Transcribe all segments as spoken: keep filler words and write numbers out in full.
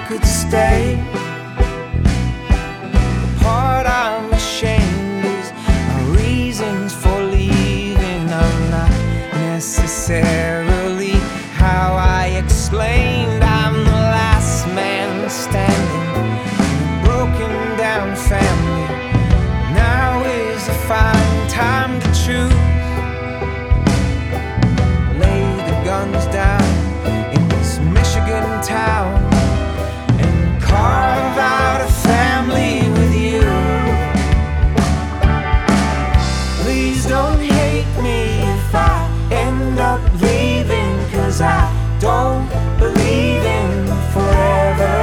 could stay. The part I'm ashamed is my reasons for leaving are not necessarily how I explained. I'm the last man standing in a broken down family. Now is a fine time to choose. Lay the guns down in this Michigan town and carve out a family with you. Please don't hate me if I end up leaving, 'cause I don't believe in forever.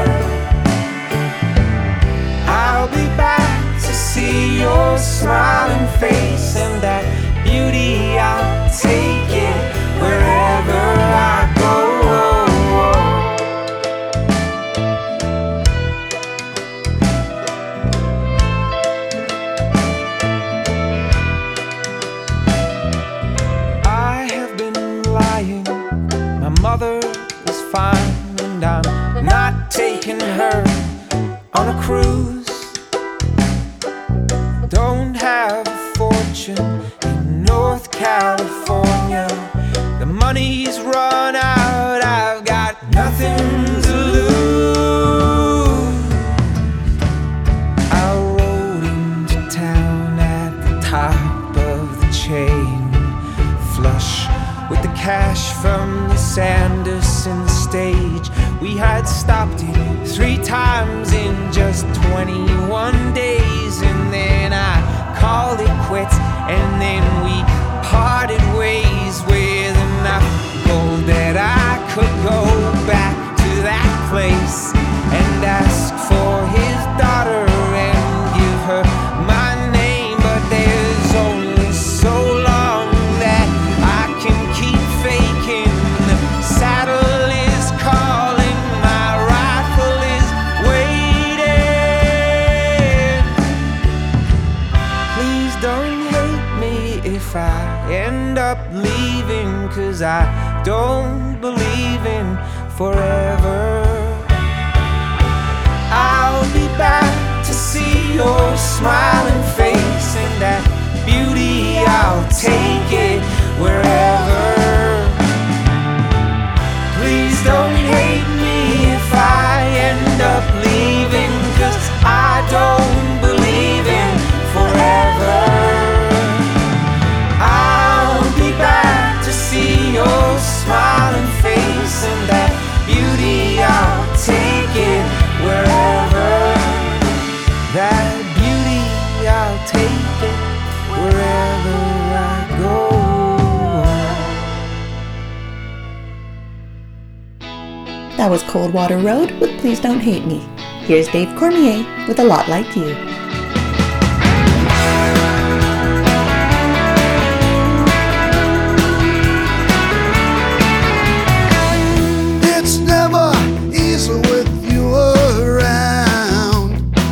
I'll be back to see your smiling face, and that beauty, I'll take it wherever I go. I have been lying. My mother is fine, and I'm not taking her on a cruise. Don't have a fortune in North California. The money's run out, I've got nothing to lose. I rode into town at the top of the chain, flush with the cash from the Sanderson stage. We had stopped it three times in just twenty-one days, and then I called it quits, and then we parted ways with enough gold that I could go back to that place and ask for his daughter and give her my name. But there's only so long that I can keep faking. The saddle is calling, my rifle is waiting. Please don't hate me if I end up leaving, 'cause I don't believe in forever. I'll be back to see your smiling face, and that beauty, I'll take it wherever. Please don't hate me if I end up leaving, 'cause I don't believe in forever. I'll be back to see your smiling face, and that beauty, I'll take it wherever. That beauty, I'll take it wherever I go. That was Coldwater Road with Please Don't Hate Me. Here's Dave Cormier with A Lot Like You. It's never easy with you around,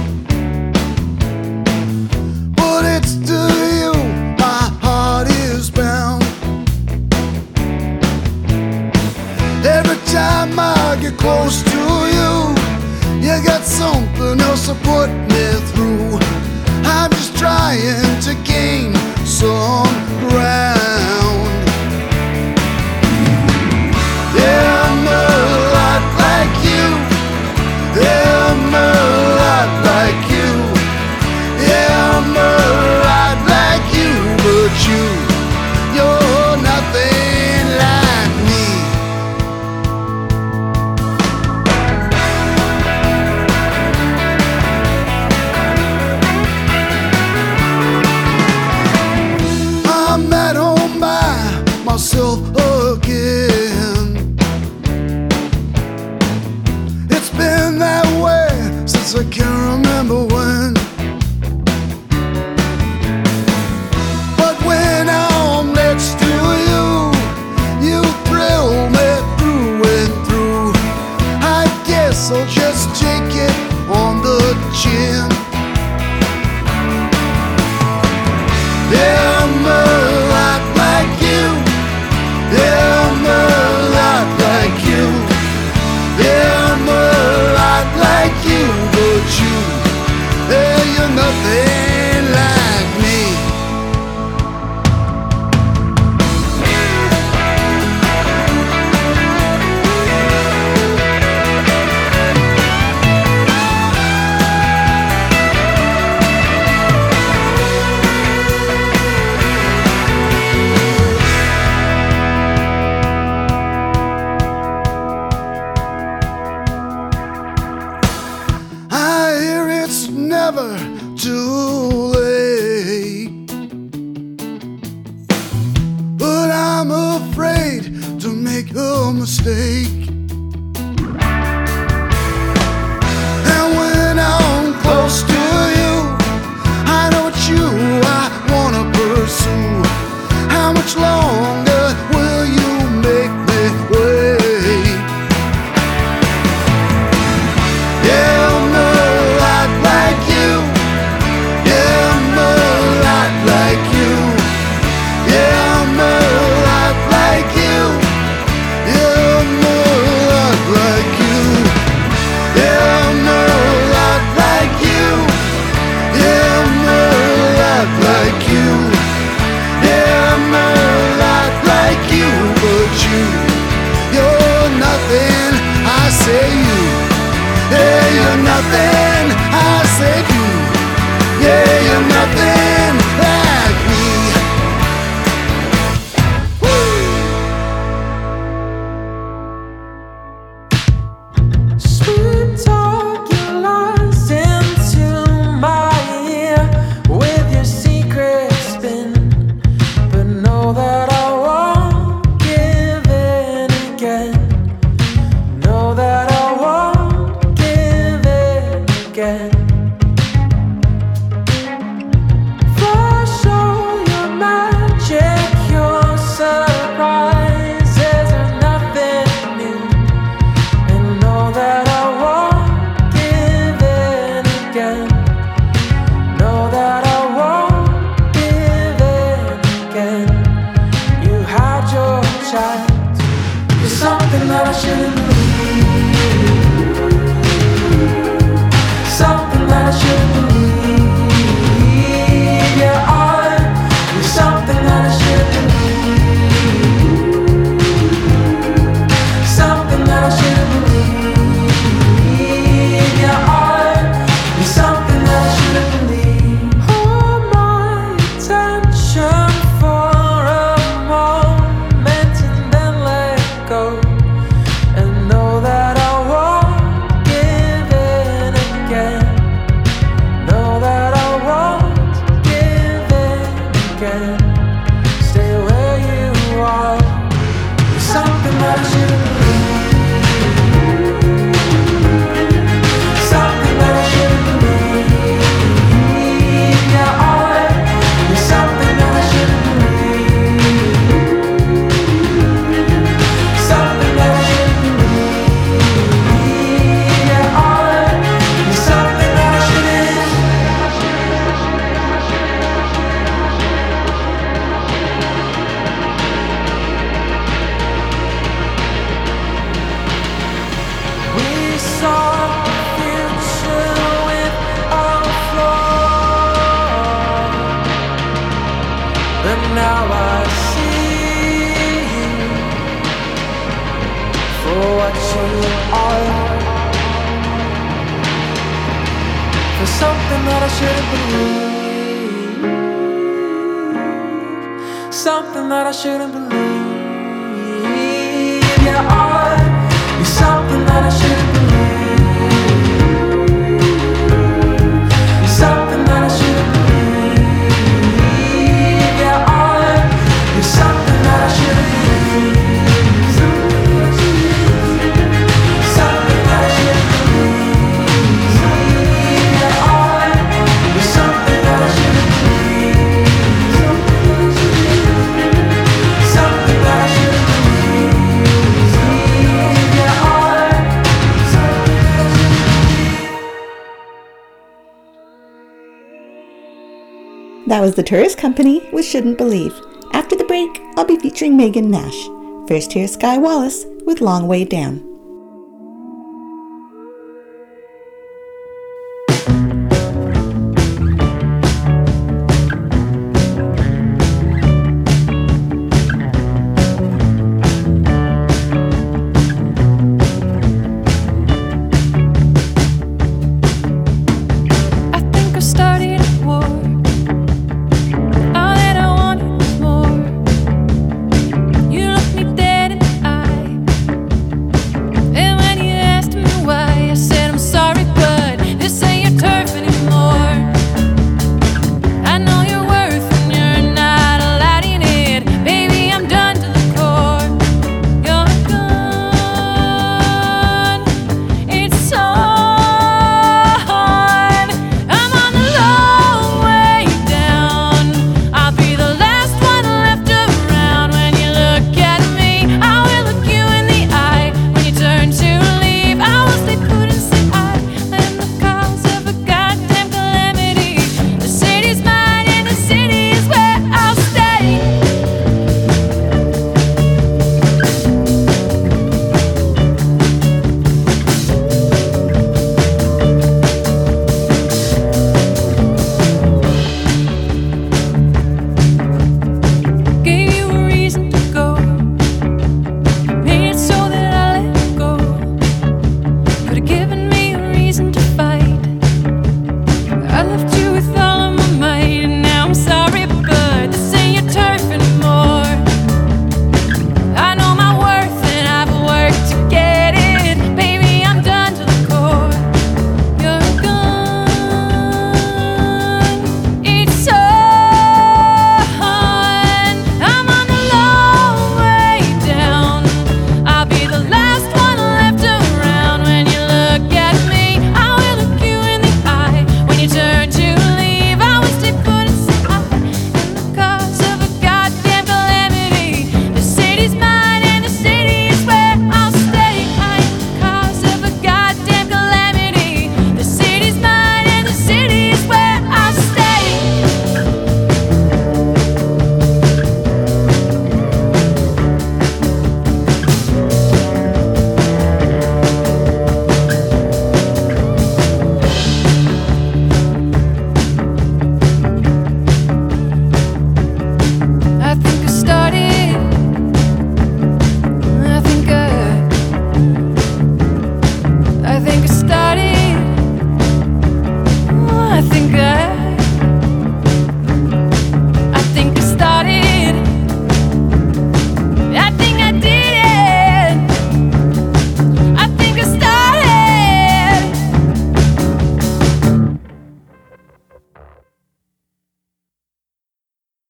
but it's to you my heart is bound. Every time I get close to you, you got something else to put me through. I'm just trying to gain some ground. Yeah, I'm a lot like you. Yeah, I'm a lot like you. Yeah, I'm a lot like you, but you, you're nothing like me. I'm at home by myself again. It's been that way since I can't remember when. But when I'm next to you, you thrill me through and through. I guess I'll just take it on the chin. Yeah, I'm a lot like you. Yeah, I'm a lot like you. Yeah, I'm a lot never too late. But I'm afraid to make a mistake. And when I'm close to you, I know it's you I wanna pursue. How much longer will you make me wait? Yeah, I'm a lot like you. Yeah, I'm a lot like you. Yeah, I'm a lot like you. Yeah, I'm a lot like you. Yeah, I'm a lot like you. Yeah, I'm a lot like you. Yeah, I'm a lot like you. But you, you're nothing, I say you. Yeah, you're nothing, I say you. Yeah, you're nothing like me. Sweet talk, you lies into my ear with your secret spin. But know that I won't give in again. Know that I won't give in again. Flash all your magic, your surprises are nothing new. And know that I won't give in again. Know that I won't give in again. You had your chance. You're something that I shouldn't believe. Something that I shouldn't believe. Yeah, I. You're something that I shouldn't believe. Something that I shouldn't believe. Yeah, I. You're something that I shouldn't believe. Hold my attention for a moment and then let go. And know that I won't give in again. Know that I won't give in again. Stay where you are. You're something that I shouldn't believe. Something that I shouldn't believe. Yeah, I. You're something that I shouldn't believe. Something that I shouldn't believe. Yeah, I. You're something that I shouldn't. We saw the future with our flaws, but now I see you for what you are. For something that I shouldn't believe. Something that I shouldn't believe. Yeah, I. You're something that I shouldn't believe. You're something that I shouldn't believe. Yeah, I. You're something that I shouldn't believe. Something that I shouldn't believe. Yeah, I. You're something that I shouldn't believe. Something that I shouldn't believe. Yeah, I. That was The Tourist Company with Shouldn't Believe. After the break, I'll be featuring Megan Nash. First, here's Sky Wallace with Long Way Down.